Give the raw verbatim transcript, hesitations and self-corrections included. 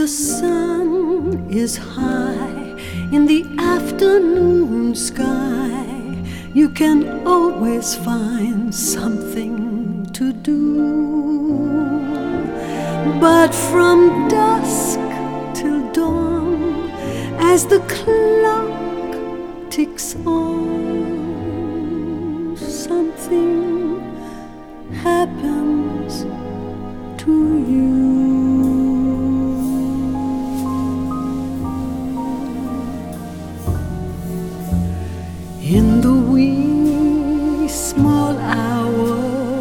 the sun is high in the afternoon sky, you can always find something to do. But from dusk till dawn, as the clock ticks on, something happens.